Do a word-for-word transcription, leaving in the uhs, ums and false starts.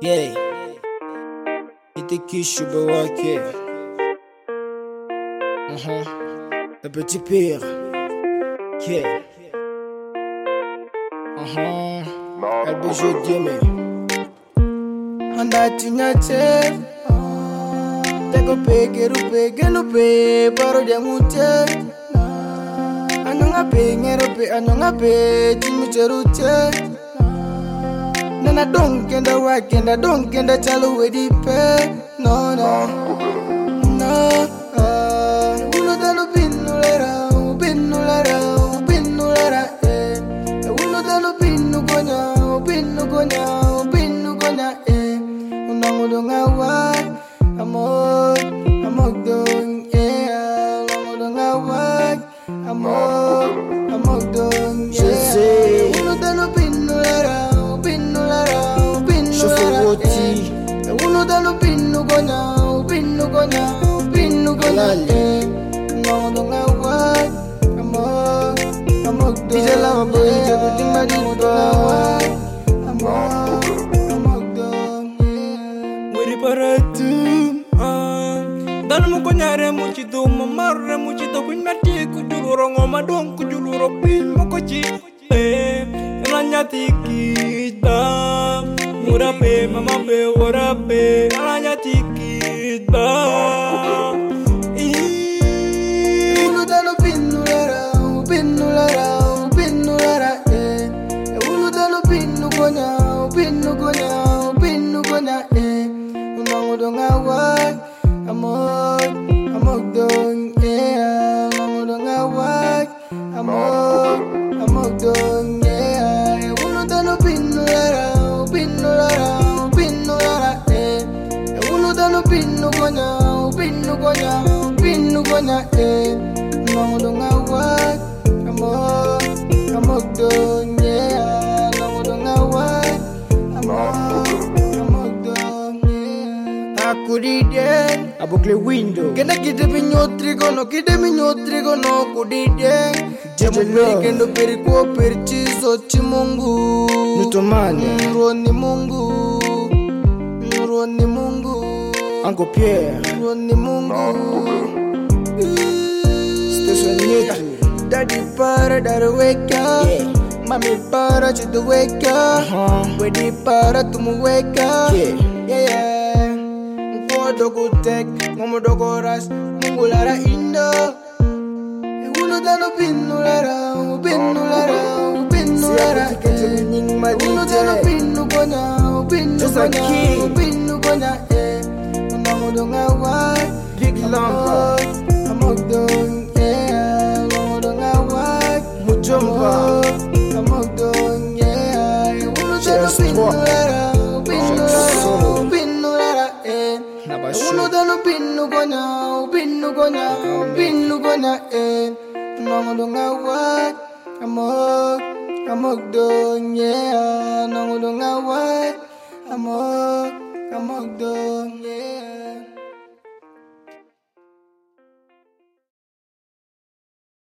Yeah, était qui Chubawake. Uh-huh. Le petit pire. Yeah. Uh-huh. El bejo dieme. Andati nyache. Tego pege rupe genupe paro dia muche. Anonga pe ngerope anonga pe timucheruche. Nana don't get the work and I don't get the chalo with the pay. No, no, no. Uno da lo pinnulera, pinnulera, pinnulera, eh. Uno da lo pinnu gonya, pinnu gonya, pinnu gonya, eh. Una mudonga wa, amor, amor dong, yeah. Una mudonga wa, amor, amor dong, yeah. Uno da lo pinnulera. Uno da lo pinnu gonya, pinnu gonya, pinnu gonya. No no ngawa, amor, amor. Dice la boy, yo te tengo di ba. Amor, amor don. Muri para tu, ah. Dan mo konyare mo chito, mamare mo chito, pinati kujuluro ngoma don kujuluro pin mo kochi. Eh, nanya tikita. Murape, mama pe, warape, alanya tikita. Uno da lo pinnulera, pinnulera, pinnulera, eh. Uno da lo pinnu gonya, pinnu gonya, pinnu gonya, eh. Uno mudonga wa, amor, amor dong, yeah. Uno mudonga wa, amor, amor dong, yeah. Uno da lo pinnulera. Pinnulera, pinnulera, eh. Uno da lo pinnu gonya, pinnu gonya, pinnu gonya, eh. No mudonga wa, amor, amor don, yeah. No mudonga wa, amor, amor don, yeah. Aku di den, abukle window. Kena kita minyo trigono, kita minyo trigono, aku di den. Jamu perikendo perikuo perchizo chimungu. Nutomane Nuroni Mungu, Nuroni Mungu, Uncle Pierre, Nuroni Mungu. Station yetu, Daddy para dara weka, yeah. Mami para chido weka, uh-huh. Wedi para tumu weka, yeah, yeah, yeah. Mkodogo tek, ngomodogo ras, Mungu lara indo. Uno dano pinnulera, pinnulera. Uno da lo pinnu gonya, pinnu gonya, pinnu gonya, eh. Una mudonga wa, big lumber, amor dong, yeah. Una mudonga wa, mujomba, amor dong, yeah. Uno da lo pinnulera, pinnulera, pinnulera, eh. Uno da lo pinnu gonya, pinnu gonya, pinnu gonya, eh. Una mudonga wa, amor. Amor dong, yeah. No mudonga wa, amor, amor dong, yeah.